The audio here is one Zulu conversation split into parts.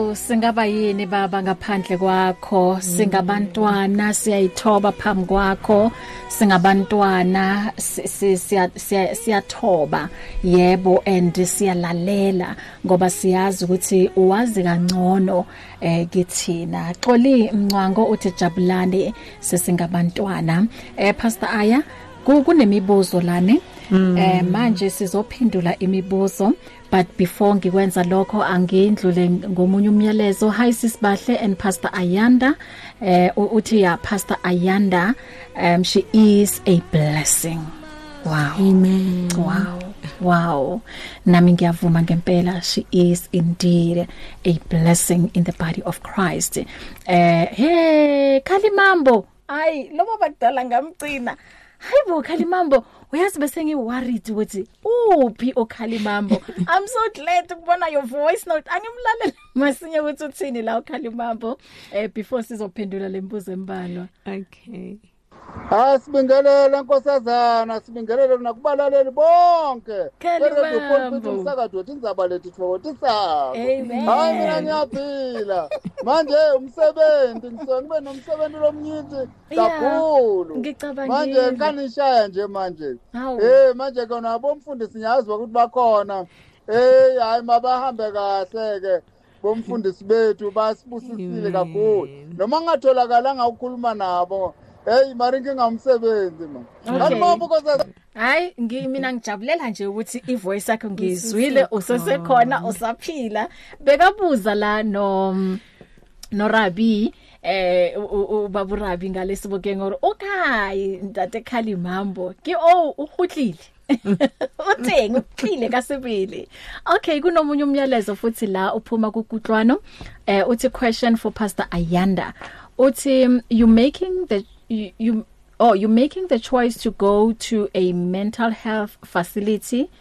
singaba yini baba ngaphandle kwakho singabantwana siyayithoba phambi kwakho singabantwana siyathoba yebo and siyalalela ngoba siyazi ukuthi uwazi kangcono kithina Xoli Mncwango uthi jabulane sesingabantwana Pastor Aya kunemibuzo lana manje sizophendula imibuzo but before ngikwenza lokho angindlule ngomunye umyalezo hi sisibahle and Pastor Ayanda uthi ya Pastor Ayanda she is a blessing wow amen wow nami ngiyavuma ngempela she is indeed a blessing in the body of Christ hey Khalimambo ay lobo bakudala ngamcina hayibo Khalimambo uyazi bese ngiworried ukuthi uphi oKhalimambo I'm so glad ukubona your voice note angimlalela masinye ukuthi uthini la uKhalimambo before sizophendula lembuzo embalwa okay Sibingelela nkosazana sibingelela nakubalaleli bonke Khalimambo sakadoti ngizabaletha ithokotisa amen hayi mina ngiyaphila manje umsebenzi ngibe nomsebenzi lomnyiti kakhulu ngicabangile manje kanishaya nje manje manje kona bomfundisi ngiyazi ukuthi bakhona hayi mabahambe kahle ke bomfundisi bethu basibusisile kakhulu noma ngatholakala ukukhuluma nabo hey mari ngingamsebenzi man Khalimambo koza hayi mina ngijabulela nje ukuthi ivoice yakho ngizwile usesekhona usaphila bekabuza la no Rabi ubaba Rabi ngalesiboke ngoro okay ntate Khalimambo ke uhutlile utheng uphile kasebele okay kunomunye umyalezo futhi la uphuma kukutlwano uthi question for Pastor Ayanda uthi you're making the choice to go to a mental health facility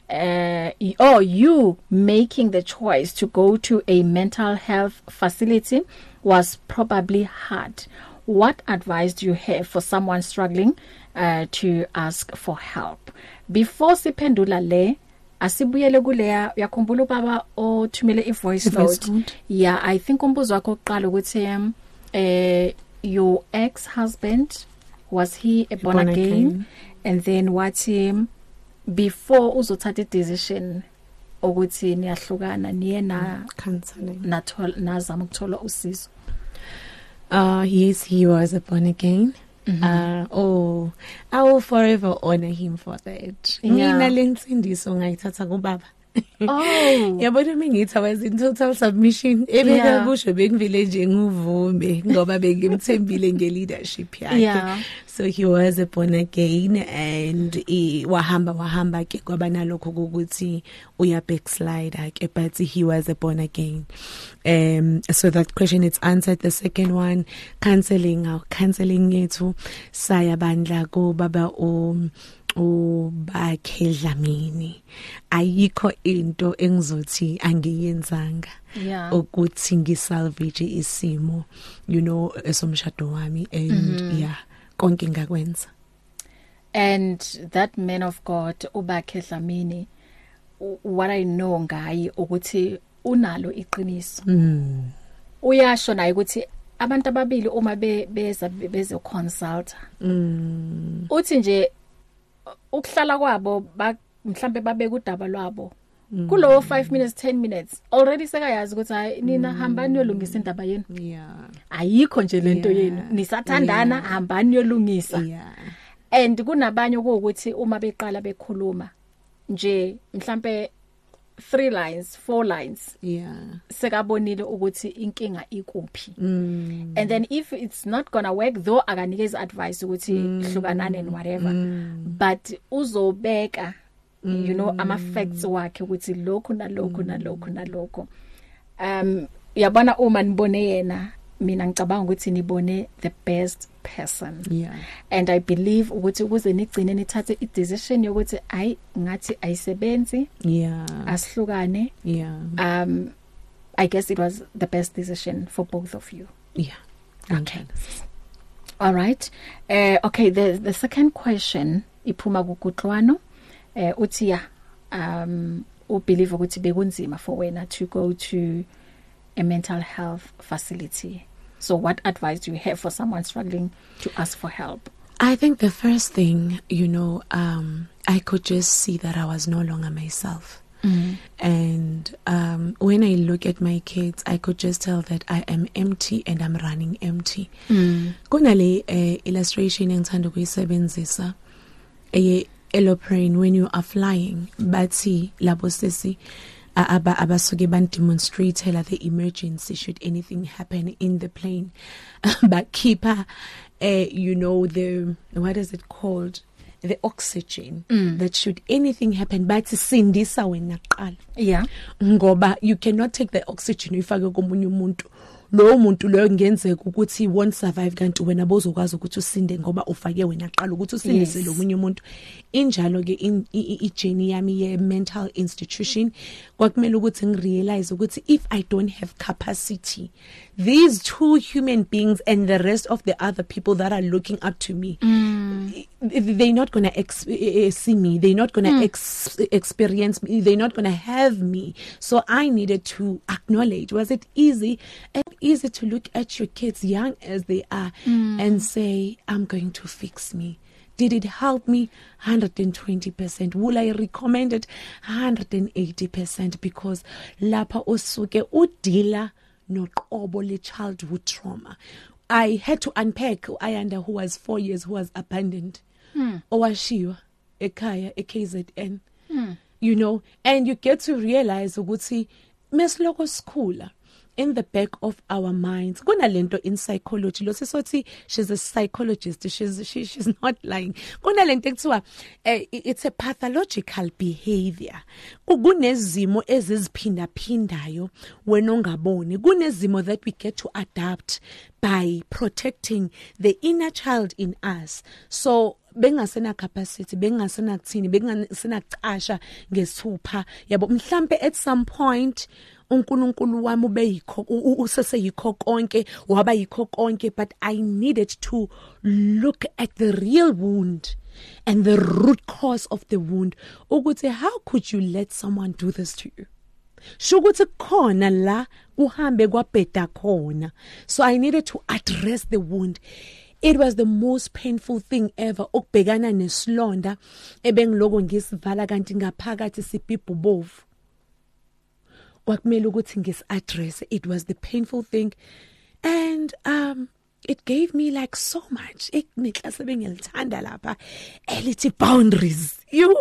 you making the choice to go to a mental health facility was probably hard. What advice do you have for someone struggling to ask for help? Before siphendula le asibuyele kuleya uyakhumbula baba othumele ivoice note yeah I think umbuzo wakho oqala ukuthi your ex-husband was he a born again and then what before uzothatha decision ukuthi niyahlukana niye na counseling nazama ukuthola usizo yes he was a born again I will forever honor him for that mina lensindiso ngayithatha kubaba yabona mingithi I was in total submission ebeka kusho bengivile nje nguvume ngoba bengimthembile ngeleadership yakhe so he was a born again and wahamba ke kwaba nalokho ukuthi uya backslide ke but he was a born again so that question it's answered. The second one counseling yethu saya bandla ko baba ubakhe Dlamini ayikho into engizothi angiyenzanga ukuthi ngisalvage isimo esomshado wami and konke ngakwenza and that man of God ubakhe Dlamini what I know ngaye ukuthi unalo iqiniso uyasho naye ukuthi abantu ababili uma beze consult uthi nje ukuhlala kwabo mhlambe babeka udaba lwabo kulo 5 minutes 10 minutes already sekayazi ukuthi hayi nina hambani yolungisa indaba yenu ayikho nje lento yenu nisathandana hambani yolungisa and kunabanye ukuthi uma beqala bekhuluma nje mhlambe 3 lines 4 lines sekabonile ukuthi inkinga ikuphi and then if it's not gonna work though akanikeza advice ukuthi hlukanane and whatever but uzobeka ama facts wakhe ukuthi lokho nalokho yabona uma nibone yena mina ngicabanga ukuthi nibone the best person and I believe ukuthi ukuze nigcine nithathe i-decision yokuthi ngathi ayisebenzi asihlukane I guess it was the best decision for both of you okay all right okay the second question iphuma kukutlwano uthi ubelieve ukuthi bekunzima for wena to go to a mental health facility. So what advice do you have for someone struggling to ask for help? I think the first thing, I could just see that I was no longer myself. And when I look at my kids, I could just tell that I am empty and I'm running empty. Kunale illustration engithanda ukuyisebenzisa aeroplane when you are flying, bathi labo sisi abasuke bandemonstrate the emergency should anything happen in the plane. But keeper the what is it called? The oxygen that should anything happen bathi sindisa wena qala. Yeah. Ngoba you cannot take the oxygen uyifake komunye umuntu. Lo muntu lo ngenzeka ukuthi won't survive kanti wena bozokwazi ukuthi usinde ngoba ufake wena qala ukuthi usindise lo munye umuntu. Injalo ke i-journey yami ye mental institution kwakumele ukuthi ngirealize ukuthi if I don't have capacity, these two human beings and the rest of the other people that are looking up to me, they're not going to see me, they're not going to experience me, they're not going to have me. So I needed to acknowledge, was it easy? Easy to look at your kids young as they are and say, I'm going to fix me. Did it help me? 120%. Will I recommend it? 180%, because lapha osuke udila noqobo le childhood trauma. I had to unpack Ayanda, who was 4 years, who was abandoned. Owashiwa ekhaya eKZN. And you get to realize ukuthi mesiloko sikhula, in the back of our minds kunalento in psychology lo sisothi she's a psychologist, she's not lying. Kunalento ekuthiwa it's a pathological behavior. Kunezimo eziziphinda phindayo wena ongaboni. Kunezimo that we get to adapt by protecting the inner child in us. So bengasena capacity, bengasena kuthini, bengasena qasha ngesupha yabo mhlambe at some point uNkulunkulu wami ubeyikho useseyikho konke waba yikho konke, but I needed to look at the real wound and the root cause of the wound. Ukuthi how could you let someone do this to you? Shukuthi khona la uhambe kwabheda khona. So I needed to address the wound. It was the most painful thing ever ukubhekana nesilonda ebengiloko ngisivala kanti ngaphakathi sibhibhu bovu. Kwakumele ukuthi ngisi-address. It was the painful thing, and it gave me like so much. Iklase bengilithanda lapha elithi boundaries.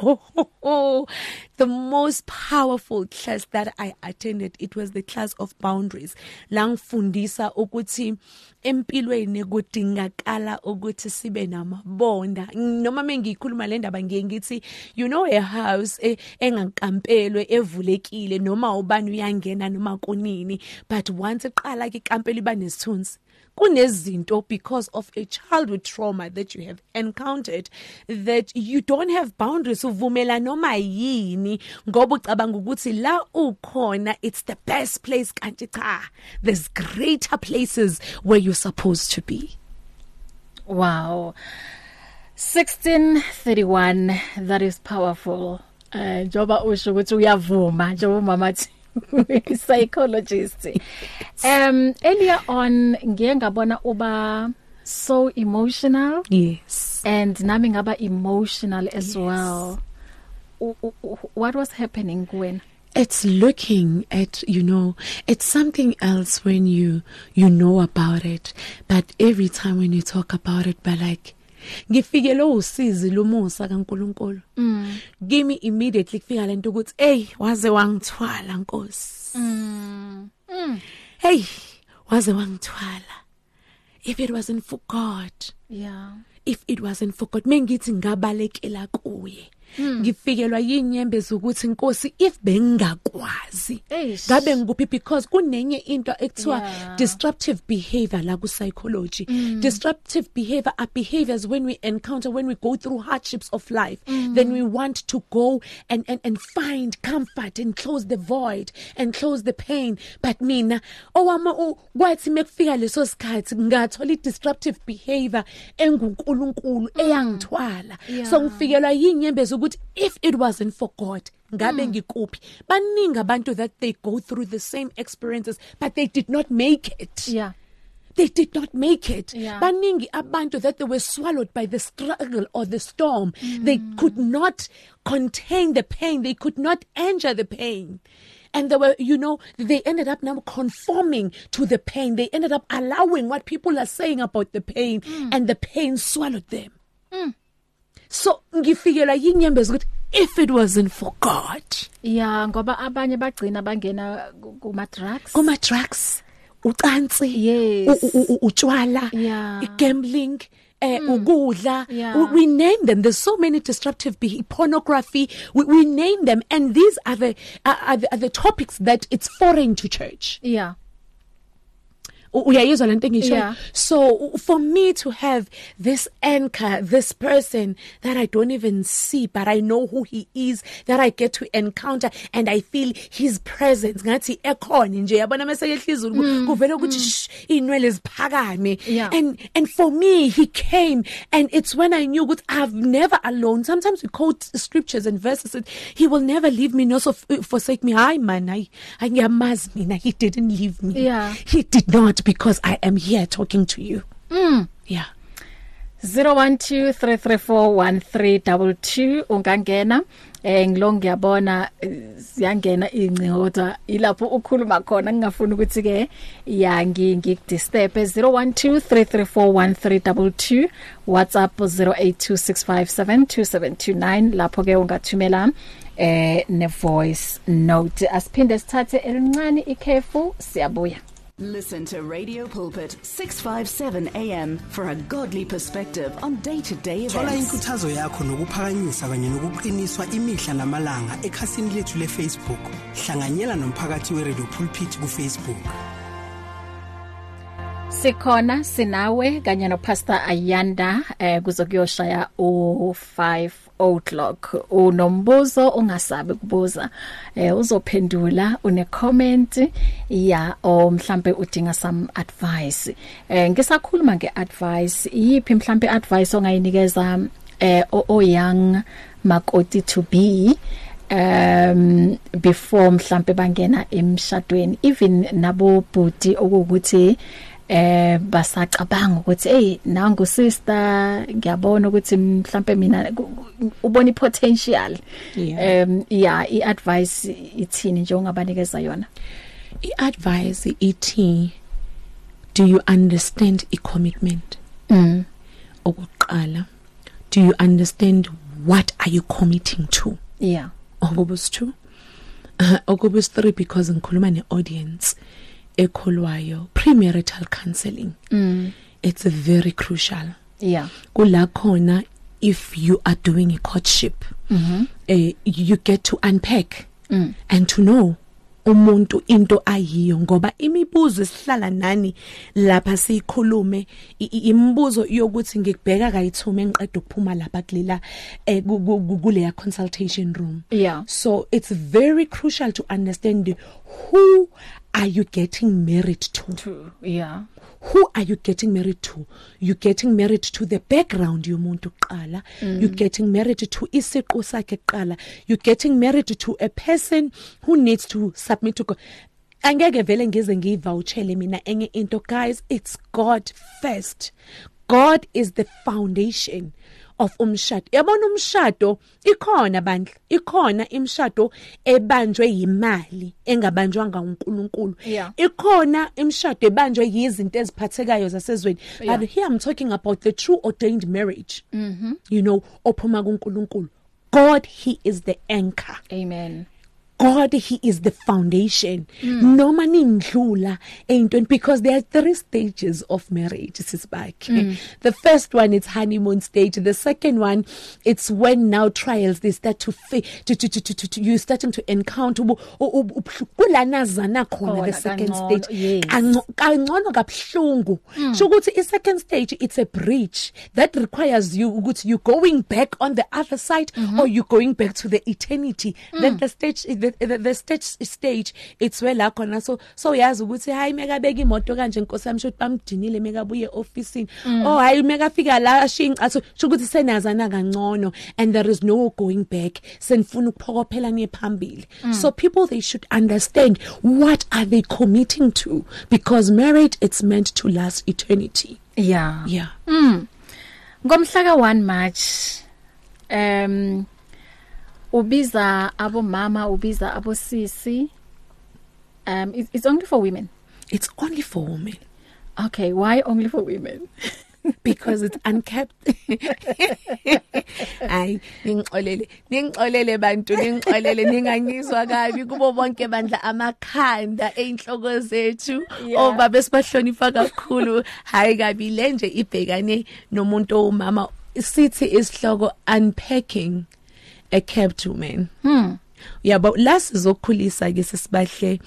The most powerful class that I attended, it was the class of boundaries. Langifundisa ukuthi empilweni kudingakala ukuthi sibe namabonda. Noma mengikhuluma le ndaba ngithi a house engakampelwe evulekile noma ubani uyangena noma kunini, but once iqala ke kampelo iba nesithunzi. Kunezinto because of a childhood trauma that you have encountered that you don't have boundaries uvumela noma yini ngoba ucabanga ukuthi la ukhona it's the best place kanti cha, there's greater places where you're supposed to be. Wow. 1631, that is powerful. Joba usho ukuthi uyavuma njengoba mama psychologist. Earlier on ngiye ngabona uba so emotional. Yes. And nami ngaba emotional as well. What was happening when? It's looking at, it's something else when you know about it, but every time when you talk about it, but like ngifike lo usizi lomusa kaNkulunkulu. Give me immediately kufika lento ukuthi hey waze wangithwala Nkosi. Hey waze wangithwala. If it wasn't for God. Yeah. If it wasn't for God, mengithi ngabalekela kuye. Ngifikelwa yinyembezi ukuthi Nkosi if bengakwazi ngabe ngikuphi, because kunenye into ekuthiwa disruptive behavior la ku psychology. Disruptive behavior are behaviors when we go through hardships of life, then we want to go and find comfort and close the void and close the pain. But mina owama kwathi mekufika leso sikhathi ngathola disruptive behavior enguNkulunkulu eyangithwala. So ngifikelwa yinyembezi ukuthi if it wasn't for God ngabe ngikuphi baningi abantu that they go through the same experiences but they did not make it. Yeah. They did not make it. Yeah. Baningi abantu that they were swallowed by the struggle or the storm. They could not contain the pain. They could not endure the pain. And they were, they ended up now conforming to the pain. They ended up allowing what people are saying about the pain, and the pain swallowed them. So, ngifikela yinyembezi ukuthi if it wasn't for God. Yeah, ngoba abanye bagcina bangena kuma-drugs. Kuma-drugs. Ucansi. Yes. Utshwala. Yeah. Gambling. Ukudla. Yeah. We name them. There's so many disruptive pornography. We name them, and these are the topics that it's foreign to church. Yeah. Uyayizwa lento ngisho. Yeah. So for me to have this anchor, this person that I don't even see but I know who he is, that I get to encounter and I feel his presence ngathi ekhona nje yabona mase yehlizulu kuvela ukuthi inwele ziphakame. Yeah. And for me he came, and it's when I knew that I've never alone. Sometimes we quote scriptures and verses that he will never leave me nor forsake me. Hayi man, I ngiyamazi mina, he didn't leave me. Yeah. He did not, because I am here talking to you. Yeah. 0123341322 ungangena ngilonge yabona siyangena ingcota ilapho ukhuluma khona ngingafuni ukuthi ke ngikudisturb. 0123341322 WhatsApp 0826572729 lapho ke ungathumela ne voice note. Asiphinde sithathe elincane ikhefu siyabuya. Listen to Radio Pulpit 657 AM for a godly perspective on day-to-day events. Thola inkuthazo yakho nokuphakanyiswa kanye nokuqiniswa imihla namalanga ekhasini lethu leFacebook. Hlanganyela nomphakathi weRadio Pulpit kuFacebook. Sikhona sinawe kanye no Pastor Ayanda kuzokuyoshaya o5 o'clock. Unombuzo ungasabe kubuza. Uzophendula une comment ya o mhlambe udinga some advice. Ngisakhuluma ngeadvice, yipi mhlambe advice ongayinikeza o young makoti to be before mhlambe bangena emshadweni, even nabo bhuti okuthi basacabanga ukuthi nangu sister ngiyabona ukuthi mhlambe mina ubona potential. I-advice ithini nje ungabanikeza yona? I-advice ithi, do you understand i-commitment? Okuqala, do you understand what are you committing to? Yeah. Okubus 2. Okubus 3, because ngikhuluma ne-audience ekholwayo, premarital counseling. It's very crucial. Yeah. Kula khona, if you are doing a courtship, you get to unpack and to know umuntu into ayiyo, ngoba imibuzo esihlala nani lapha sikhulume imibuzo yokuthi ngikubheka kayithume ngiqeda ukuphuma lapha kulela kuleya consultation room. Yeah. So it's very crucial to understand who are you getting married to? Yeah. Who are you getting married to? You're getting married to the background yomuntu qala. You're getting married to isiqu sakhe qala. You're getting married to a person who needs to submit to God. Angeke vele ngize ngivouchele mina enye into, guys. It's God first. God is the foundation of umshado. Yabona umshado ikhona bandla, ikhona imshado ebanjwe yimali engabanjwanga uNkulunkulu. Yeah. Ikhona imshado ebanjwe yizinto eziphathekayo zasezweni. Yeah. But here I'm talking about the true ordained marriage. Ophuma kuNkulunkulu. God, he is the anchor. Amen. God, he is the foundation. Noma nindlula eyintweni, because there are 3 stages of marriage. This is back. The first one is honeymoon stage. The second one, it's when now trials they start to you starting to encounter kulanazana khona. The second stage kangcono kabhlungu. So ukuthi I second stage, it's a bridge that requires you going back on the other side or you going back to the eternity. Then the the stage it's where la khona so yazi ukuthi hayi meka beka imoto kanje inkosi yami shothi bamdinile meka buye office oh hayi meka fika la shinqatho ukuthi senazana kangcono and there is no going back senifuna ukuphokophela niye phambili so people they should understand what are they committing to because marriage it's meant to last eternity. Yeah. Ngomhla ka 1 March ubiza abomama ubiza abosisi it's only for women. It's only for women. Okay, why only for women? Because it's unkept. Ay ningixolele bantu ningixolele ningangizwa kabi kubo bonke bandla amakhanda einhloko zethu oba besibahlonifa kakhulu hayi kabi lenje ibhekane nomuntu omama sithi isihloko unpacking a kept woman. Yabo last izokhulisa ke sesibahle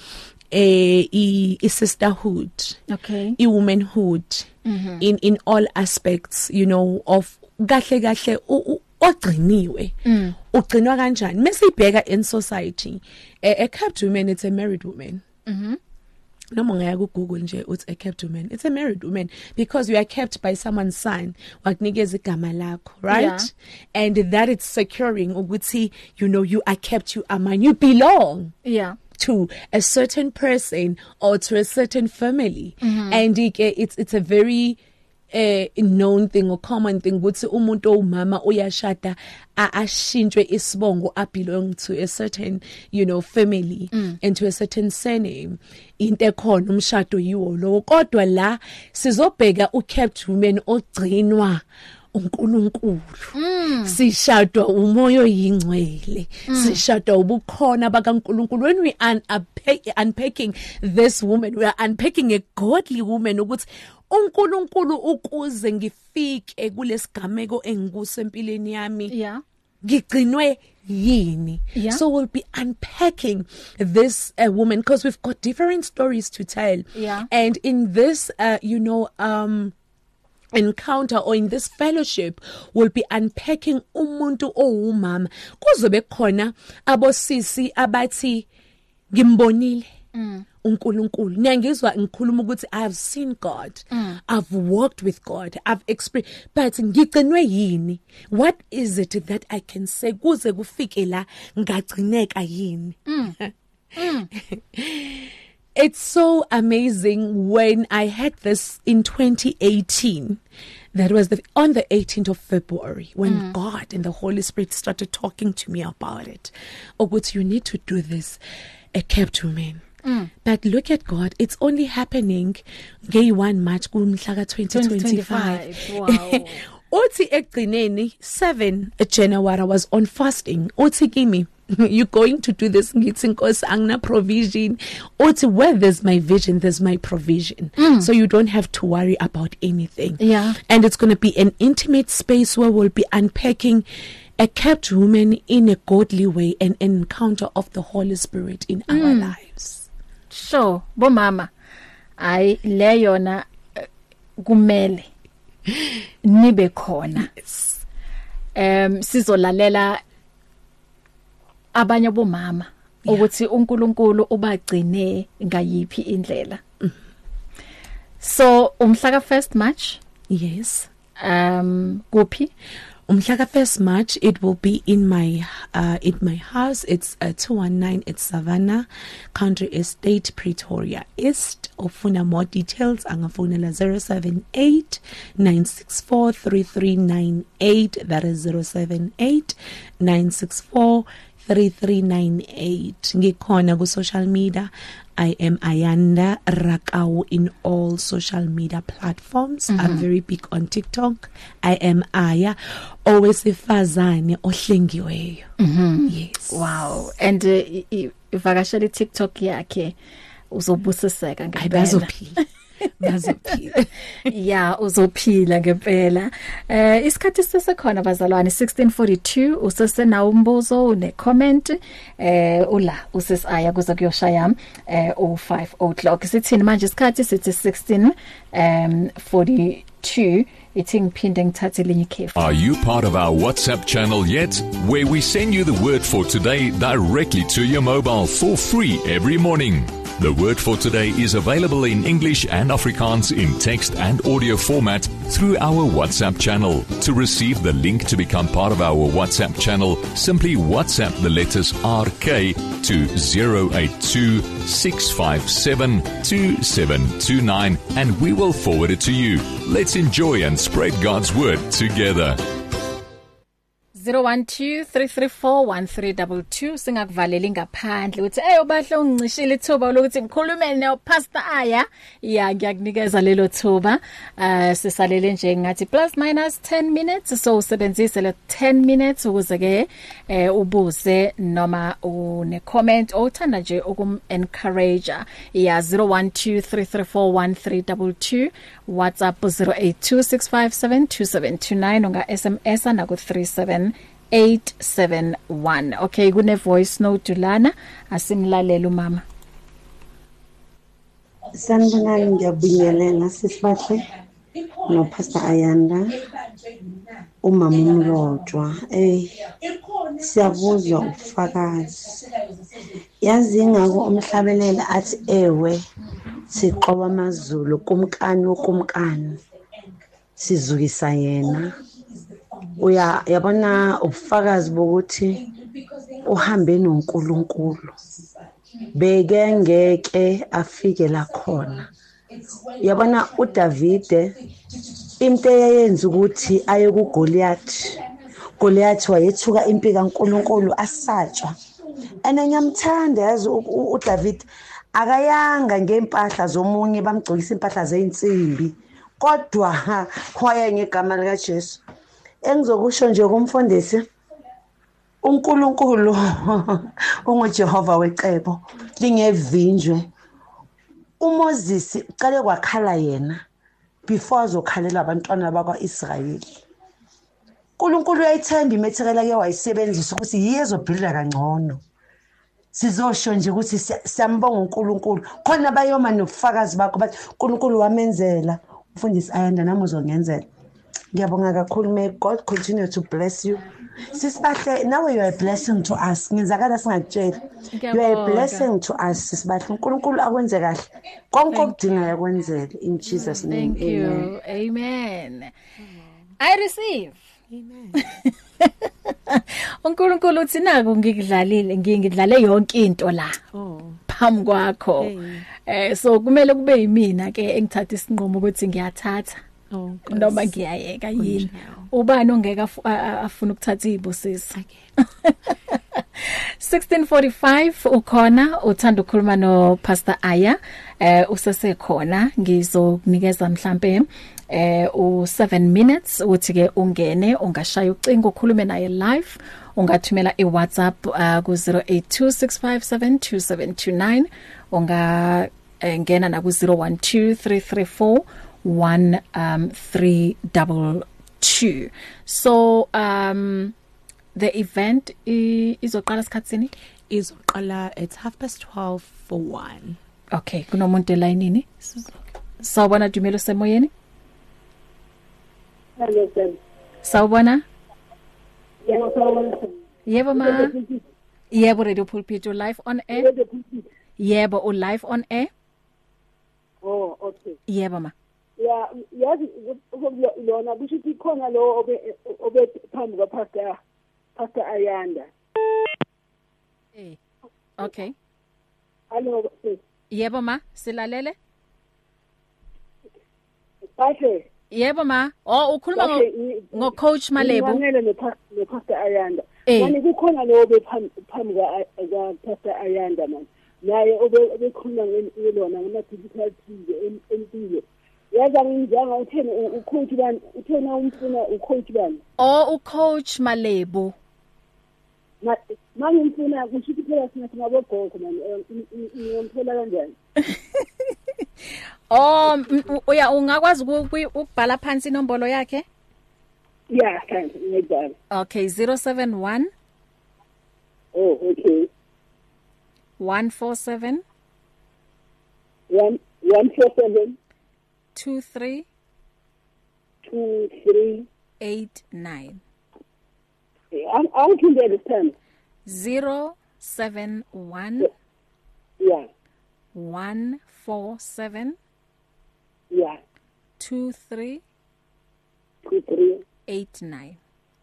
I sisterhood. Okay. I womanhood. In all aspects, you know, of kahle ogciniwe. Ugcinwa kanjani? Mase ibheka in society. A kept woman it's a married woman. Noma ngaya ku Google nje uthi a kept woman. It's a married woman because you are kept by someone's son. Wakunikeza igama lakho, right? Yeah. And that it's securing ukuthi you know you are kept, you are mine, you belong. Yeah. To a certain person or to a certain family. And it's a very known thing or common thing ukuthi umuntu omama uyashada ashintshwe isibongo belong to a certain you know family and to a certain surname into ekhona umshado yiwo lo kodwa la sizobheka ukept woman ogcinwa uNkulunkulu sishadwa umoya oyingcwele sishadwa ubukhona bakaNkulunkulu when we are unpacking this woman we are unpacking a godly woman ukuthi uNkulunkulu ukuze ngifike kulesigameko engikusempileni yami ngigcinwe yini. So we'll be unpacking this woman because we've got different stories to tell and in this you know encounter or in this fellowship will be unpacking umuntu owumama kuzobe khona abosisi abathi ngimbonile uNkulunkulu ngiyangizwa ngikhuluma ukuthi I have seen God I've walked with God I've experienced but ngigcinwe yini what is it that I can say kuze kufike la ngagcineka yini. It's so amazing when I had this in 2018. That was on the 18th of February when God and the Holy Spirit started talking to me about it. Oh, but you need to do this, a kept woman. But look at God, it's only happening Gay 1 March kumhla 2025. Wow. Uthi egcineni 7 January I was on fasting. Uthi kimi you're going to do this ngithi Nkosi angina provision. Uthi where there's my vision there's my provision. So you don't have to worry about anything. Yeah. And it's going to be an intimate space where we'll be unpacking a kept woman in a godly way, an encounter of the Holy Spirit in our lives. Sure, bo mama. Ay le yona kumele nibe khona. Yes. Sizolalela abanye bomama ukuthi uNkulunkulu ubagcine ngayiphi indlela. So umhla ka 1st March. Yes. Kuphi? Umhla ka 1st March it will be in my house. It's 219 at Savannah Country Estate, Pretoria East. Ofuna more details angafonela 078 964 3398. That is 078 964 3398. Ngikhona ku social media. I am Ayanda Rakau in all social media platforms. I'm very big on TikTok. I am Aya owesifazane ohlengiweyo. Yes. Wow. And ivakashele TikTok yakhe uzobusiseka ngempela. Ayibazophi. bazophila. Yeah, uzophila ngempela. Isikhathi sisekhona bazalwane 16:42 usese na umbuzo une comment ula usesaya kuze kuyoshaya 5:00 sithini manje isikhathi sithi 16:42 ithi ngiphinde ngithathe linye ikhefu. Are you part of our WhatsApp channel yet, where we send you the word for today directly to your mobile for free every morning? The word for today is available in English and Afrikaans in text and audio format through our WhatsApp channel. To receive the link to become part of our WhatsApp channel, simply WhatsApp the letters RK to 082-657-2729 and we will forward it to you. Let's enjoy and spread God's word together. 0123341322 singakuvalela ngaphandle uthi bahle ungicishile ithuba lokuthi ngikhulume no Pastor Aya ngiyakunikeza lelo thuba sisalele nje ngathi plus minus 10 minutes so usebenzise le 10 minutes ukuze ke ubuze noma une comment othanda nje ukum encourage 0123341322 WhatsApp 0826572729 unga SMS na ku 37871. Okay, kune voice note lana asimlalela umama. Sanibonani ngiyabingelela sisibahle no Pastor Ayanda umama umlotshwa siyabuzwa ubufakazi yazi ngako umhlabelela athi ewe siqoba amazulu kumkani sizukisa yena yabona ubufakazi bokuthi uhambe noNkulunkulu beke ngeke afike la khona yabona uDavide into eyenza ukuthi aye kuGoliath wayethuka impi kaNkulunkulu asatshwa enanyamthanda yazi uDavide akayanga ngempahla zomunye bamgcokisa impahla zeinsimbi kodwa kwaye ngegama lika Jesu engizokusho nje kumfundisi uNkulunkulu unguJehova wecebo lingevinjwe uMoses uqale kwakhala yena before azokhalela abantwana bakwaIsrayeli uNkulunkulu uyayithemba imethekela ke wayisebenzisa ukuthi yiyezobhilika kangcono sizosho nje ukuthi siyambonga uNkulunkulu khona bayoma nobufakazi bakho bathi uNkulunkulu wamenzela umfundisi Ayanda nami uzongenzela ngiyabonga kakhulu may God continue to bless you sisibahle nawe you are a blessing to us ngizakala singakutshela you are a blessing to us sisibahle uNkulunkulu akwenze kahle konke okudinga yakwenzela in Jesus name. Thank you. Amen. I receive. Amen. uNkulunkulu uthi naku ngidlale yonke into la phambi kwakho so kumele kube yimina ke engithatha isinqumo ukuthi ngiyathatha noma ngiyayeka yini ubani ongeka afuna ukuthatha izibusisi 16:45 ukhona uthanda ukukhuluma no Pastor Aya usesekhona ngizokunikeza mhlambe u7 minutes uthi ke ungene ungashaya ucingo ukhulume naye live ungathumela iWhatsApp ku 0826572729 unga ngena na ku 0123341322 so the event izoqala sikhatsini izoqala at 12:30 for 1. Okay kunomuntu elayinini sawubona Dumelo semoyeni sawubona yebo ma yebo Radio Pulpit live on air yebo live on air oh okay yebo ma yazi lona kusho ukuthi khona lo obe phambi kwa Pastor Ayanda okay hello yebo ma silalele Bahle yebo ma ukhuluma ngo coach Malebo ngene no Pastor Ayanda manje kukhona lo obe phambi kwa Pastor Ayanda man naye obekhuluma ngelona ngama-digital tv empilo yaza ngizanga utheni ucoach bani uthena umfuna ucoach bani ucoach Malebo manje ngifuna kushithi phela sinathi ngabogogo manje ngiyomthola kanjani uya ungakwazi ukubhala phansi inombolo yakhe? Yeah, thanks. Ngibhala. Okay, 071 Oh, okay. 147 147 23 23 89. I'll give you the time. 071 Yeah. 147 Yeah. 23 23 89.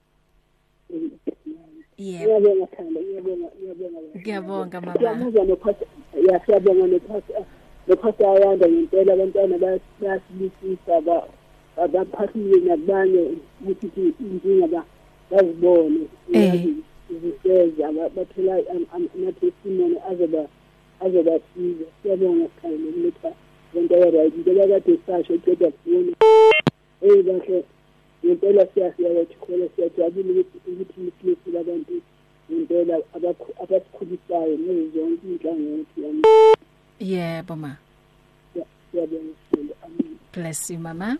Yeah. Ngiyabonga Thando, Ngiyabonga mama. Siyabonga noPastor. Yeah, siyabonga noPastor Ayanda ngempela abantwana bayasilisisa abaphasile nabanye ukuthi inkinga bazibone. Iziseza bathola ama-testimony azobasiza. Siyabonga Thando ukuthi lento right njengoba kade sasho uqeda kubona. Bahle ngempela siyakholwa siyajabula ukuthi mhlisi labantu ngempela abasikhulisayo nezonke inhlangothi. Yebo ma. Siyabonga. Amen. Bless you mama.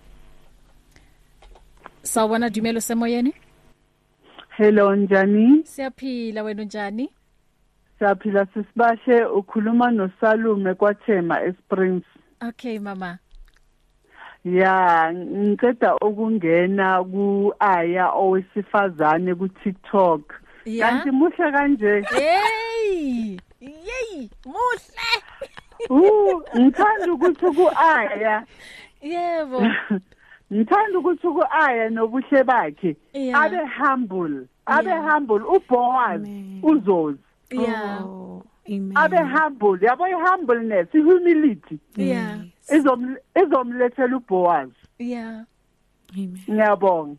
Sawubona Dumelo semoyeni? Hello njani? Siyaphila wena njani? Siyaphila sisibashe ukhuluma noSalume kwaThema eSprings. Okay mama. Ya, ngicela ukungena ku-Aya owesifazane ku-TikTok. Kanti muhle kanje. Hey! Yey, muhle. Ngithanda ukuthi ku-Aya. Yebo. Ngithanda ukuthi ku-Aya nobuhle bakhe abe humble. uBoaz uzozi. Yeah. Amen. Abe humble. Yabo i-humbleness, humility. Yeah. Izomlethela uBoaz. Yeah. Amen. Ngiyabonga.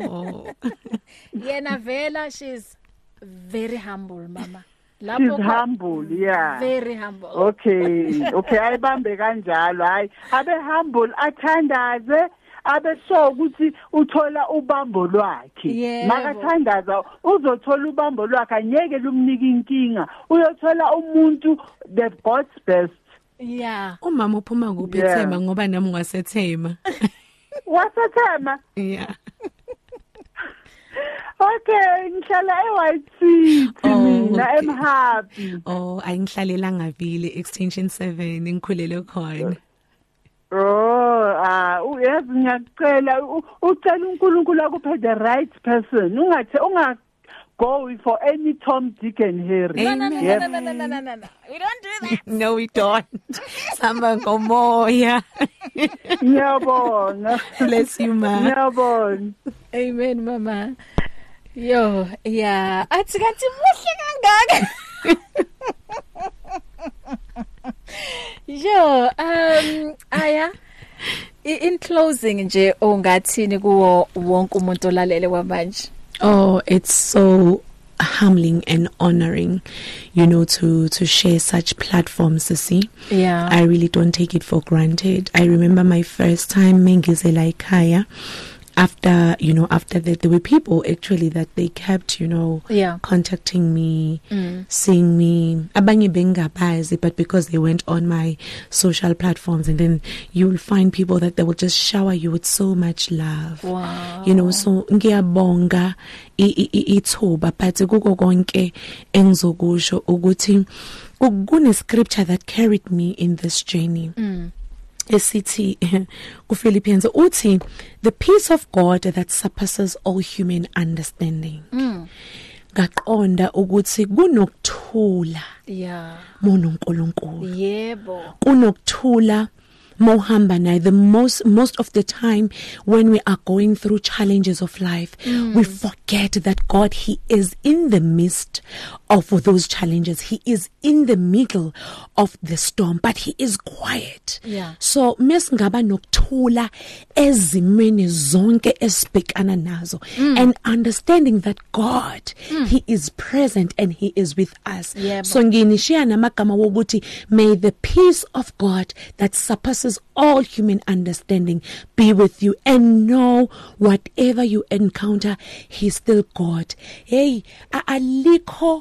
Yena vela she's very humble mama. She's humble, yeah. Very humble. Okay, ayibambe kanjalo. Hayi, abe humble athandaze, abe so ukuthi uthola ubambo lwakhe. Makathandaza uzothola ubambo lwakhe anyeke lumnika inkinga. Uyothola umuntu the God's best. Yeah. Umama uphuma kuphi eThema ngoba nami ngwasethema. Wasethema? Yeah. Okay, ngihlala eWhite City mina emhappy. Ayingihlalelanga vile extension 7 ngikhulele khona. Uyazi ngiyacela ucela uNkulunkulu akuphe the right person. Unga go for any Tom, Dick and Harry. No. We don't do that. No, we don't. Samba ngomoya. Ngiyabonga. Bless you ma. Ngiyabonga. Amen mama. Yo, yeah. Athi kanti muhle kangaka. Yo, Aya, in closing nje ongathini kuwo wonke umuntu olalele kwamanje? It's so humbling and honoring, to share such platforms, Sissy. Yeah. I really don't take it for granted. I remember my first time Mengizela Ikhaya. After that, there were people actually that they kept, contacting me, seeing me, abanye bengabazi, but because they went on my social platforms, and then you'll find people that they will just shower you with so much love. Wow. So ngiyabonga ithuba, but kuko konke engizokusho ukuthi kune scripture that carried me in this journey. Esithi kuFilippians uthi the peace of God that surpasses all human understanding. Ngaqonda ukuthi kunokuthula. Yeah. Mononkulunkulu. Yebo. Kunokuthula mohamba naye. The most of the time when we are going through challenges of life, we forget that God, He is in the midst of those challenges. He is in the middle of the storm, but He is quiet. Yeah. So mesingaba nokuthula ezimeni zonke esibhekana nazo, and understanding that God, He is present and He is with us. Yebo. So nginishaya namagama wokuthi may the peace of God that surpasses all human understanding be with you, and know whatever you encounter, He's still God. Hey, alikho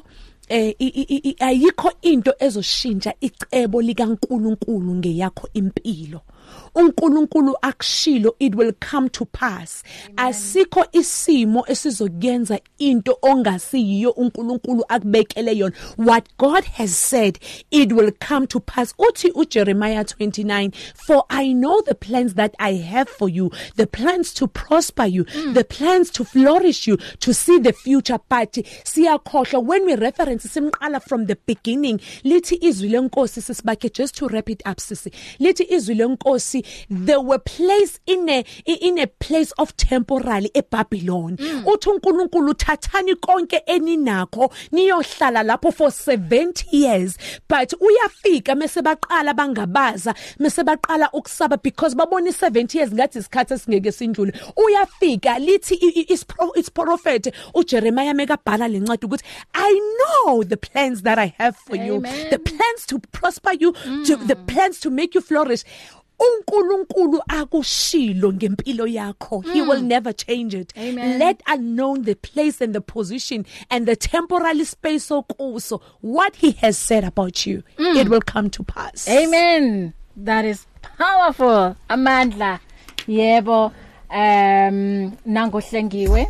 ayikho into ezoshintsha icebo likaNkulunkulu ngeyakho impilo. uNkulunkulu akushilo it will come to pass. Asikho isimo esizokuyenza into ongasiyiyo uNkulunkulu akubekele yona. What God has said, it will come to pass. Uthi uJeremiah 29, for I know the plans that I have for you, the plans to prosper you, the plans to flourish you, to see the future. But siyakhohlwa when we reference simqala from the beginning, lithi izwi lenkosi sisibakhe, just to wrap it up sisi, lithi izwi lenkosi, they were placed in a place of temporary eBabylon. Uthi uNkulunkulu thathani konke eninakho niyohlala lapho for 70 years, but uyafika mesebaqala bangabaza, mesebaqala ukusaba because babona 70 years ngathi isikhathi esingeke sindlule. Uyafika lithi it's prophet uJeremiah mekabhala lencwadi ukuthi I know the plans that I have for you, the plans to prosper you, the plans to make you flourish. uNkulunkulu akushilo ngempilo yakho. He will never change it. Let unknown the place and the position and the temporary space okuso, what he has said about you, it will come to pass. Amen. That is powerful. Amandla. Yebo. Nango hlengiwe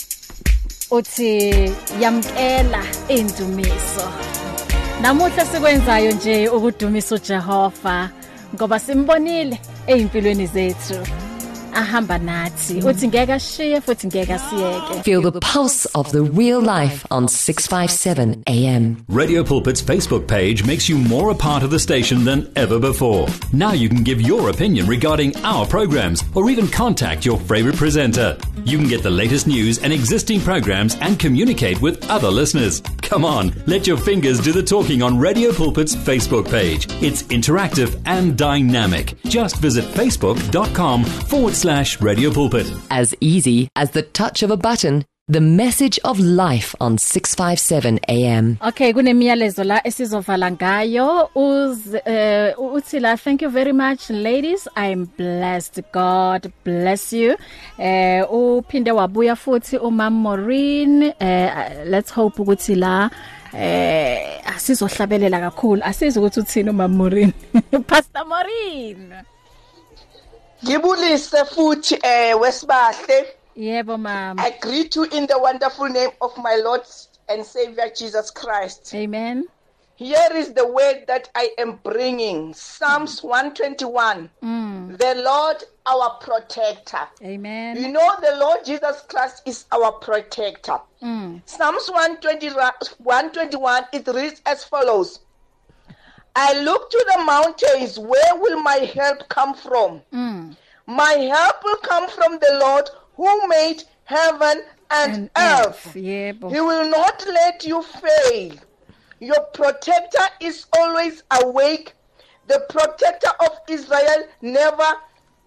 uthi yamkela indumiso. Namuhla sikwenzayo nje ukudumisa uJehova ngoba simbonile ezimpilweni zethu. Ahamba nathi uthi ngeke ashiye futhi ngeke asiyeke. Feel the pulse of the real life on 657 AM. Radio Pulpit's Facebook page makes you more a part of the station than ever before. Now you can give your opinion regarding our programs or even contact your favorite presenter. You can get the latest news and existing programs and communicate with other listeners. Come on, let your fingers do the talking on Radio Pulpit's Facebook page. It's interactive and dynamic. Just visit facebook.com/Radio Pulpit. As easy as the touch of a button, the message of life on 657 AM. Okay, kunemiyalezo la esizovala ngayo. Uthi la, thank you very much ladies. I'm blessed. God bless you. Uphinde wabuya futhi uMam Maureen. Let's hope ukuthi la asizohlabelela kakhulu. Asizi ukuthi uthini uMam Maureen. Pastor Maureen. Ngibulise futhi wesibahle. Yebo mama. I greet you in the wonderful name of my Lord and Savior Jesus Christ. Amen. Here is the word that I am bringing. Psalms 121. The Lord our protector. Amen. You know the Lord Jesus Christ is our protector. Psalms 121 it reads as follows. I look to the mountains, where will my help come from? My help will come from the Lord who made heaven and earth. He will not let you fail. Your protector is always awake. The protector of Israel never.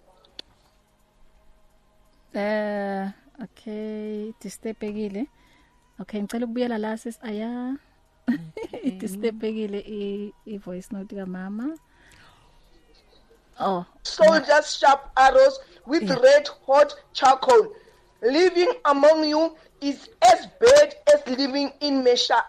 Okay, tistepegile. Okay, ngicela ukubuyela la sis aya. Tistepegile I voice note ka mama. Oh, soldiers sharp arrows with red hot charcoal. Living among you is as bad as living in Meshach.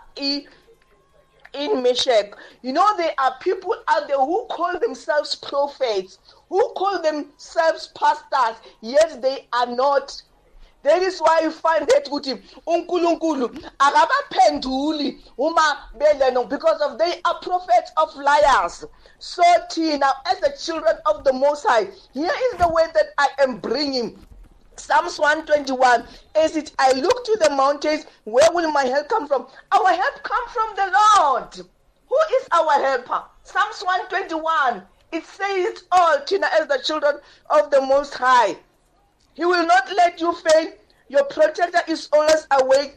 You know, there are people out there who call themselves prophets, who call themselves pastors, yet they are not. That is why you find that uNkulunkulu akabaphenduli uma beleno, because of they are prophets of liars. So now, as the children of the Most High, here is the way that I am bringing. Psalms 121, as it I look to the mountains, where will my help come from? Our help comes from the Lord. Who is our helper? Psalms 121, it says it all, Tina, as the children of the Most High. He will not let you fail. Your protector is always awake.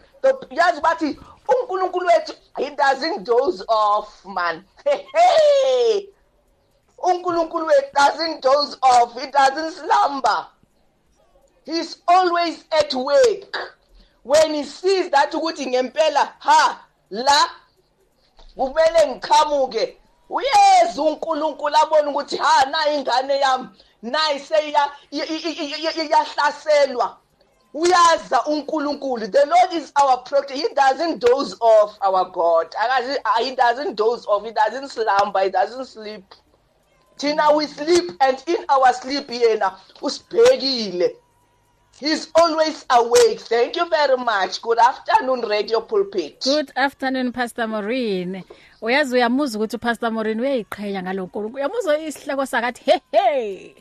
He doesn't doze off, man. Hey. Unkulunkulu doesn't doze off. He doesn't slumber. He's always at work. When he sees that ukuthi ngempela la kumele ngikhamuke, uyeza uNkulunkulu abona ukuthi na ingane yami nayi seyahlaselwa. Uyaza uNkulunkulu. The Lord is our protector. He doesn't doze off, our God. He doesn't doze off. He doesn't slumber. He doesn't sleep. Tina, we sleep, and in our sleep, yena usibhekile. He's always awake. Thank you very much. Good afternoon, Radio Pulpit. Good afternoon, Pastor Maureen. Uyazi uyamuzwa ukuthi Pastor Maureen uyayiqhenya ngalonkulunkulu. Uyamuzwa isihloko sakathi hey.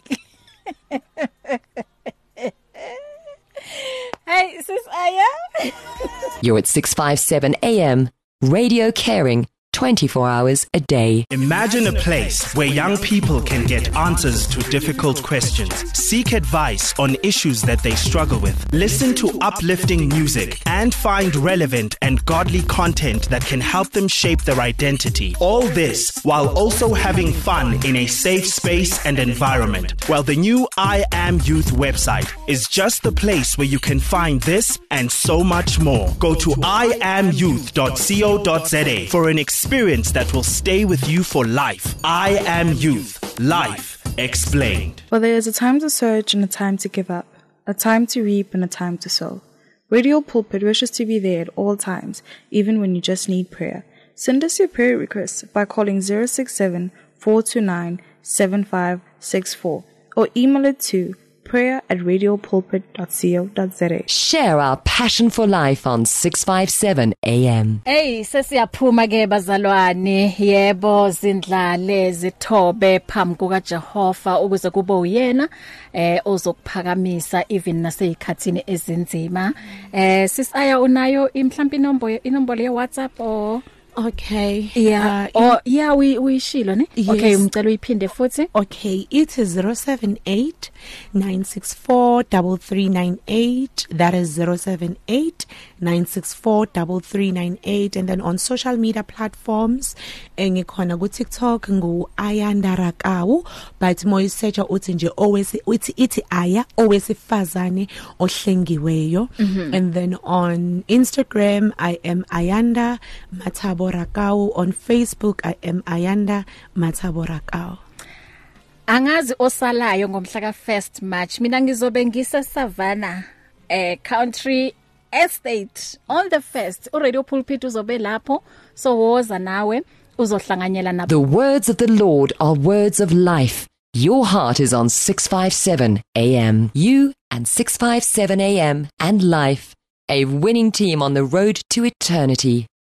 Hey, sis Aya. You're at 657 AM, radio caring 24 hours a day. Imagine a place where young people can get answers to difficult questions, seek advice on issues that they struggle with, listen to uplifting music, and find relevant and godly content that can help them shape their identity. All this while also having fun in a safe space and environment. Well, the new I Am Youth website is just the place where you can find this and so much more. Go to iamyouth.co.za for an experience that will stay with you for life. I Am Youth. Life explained. For there is a time to search and a time to give up, a time to reap and a time to sow. Radio Pulpit wishes to be there at all times, even when you just need prayer. Send us your prayer requests by calling 067-429-7564 or email it to prayer@radiopulpit.co.za. Share our passion for life on 657 AM. Hey, sesiyaphuma ke bazalwane, yebo zindlale zithobe phambi kukaJehova ukuze kube uyena ozokuphakamisa even naseyikhathini ezinzima. Sis Aya unayo mhlawumbe inombolo ye WhatsApp or Okay. Yeah. We shilo ne? Yes. Okay, umcela uyiphinde futhi. Okay, it is 078-964-3398. That is 078-964-3398. And then on social media platforms, ngikhona ku TikTok ngu Ayanda Rakawu, but moyo search uthi nje always ithi Aya owesifazane ohlengiweyo. And then on Instagram I am Ayanda Mathabo Rakau. On Facebook I am Ayanda Mathabo Rakau. Angazi osalayo ngomhla ka 1st March mina ngizobe ngise Savannah Country Estate on the 1st. Radio Pulpit uzobe lapho, so woza nawe uzohlanganyela nabo. The words of the Lord are words of life. Your heart is on 657 AM. You and 657 AM and life, a winning team on the road to eternity.